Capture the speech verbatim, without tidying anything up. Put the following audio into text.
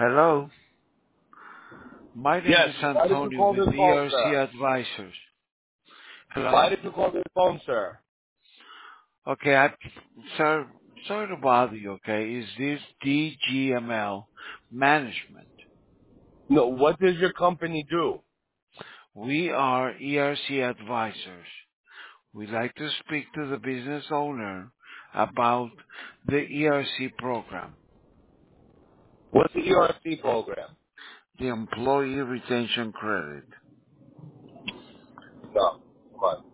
Hello. My name Yes. is Why did you Antonio call with this phone, E R C sir? Advisors. Why Hello. did you call this phone, sir? Okay, I, sir, sorry to bother you, okay? Is this D G M L Management? No, what does your company do? We are E R C Advisors. We'd like to speak to the business owner about the E R C program, What's the E R C program? the Employee Retention Credit. No. Come on.